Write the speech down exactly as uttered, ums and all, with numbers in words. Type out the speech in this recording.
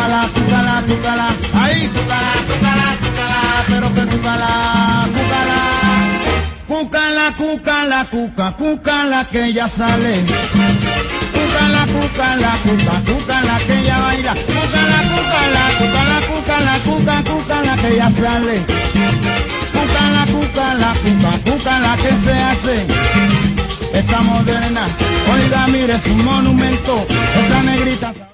cúcala, cúcala, cúcala, ahí, cúcala, cúcala, cúcala, pero que cúcala, cúcala, cúcala, cúcala, cúcala, cúcala, que ella sale. Cúcala, cúcala, cúcala, cúcala, que ella baila. Cúcala, cúcala, cúcala, cúcala, cúcala, cúcala, que ella sale. Cúcala, cúcala, cúcala, cúcala, que se hace. Esta moderna, oiga, mire, es un monumento, esa negrita.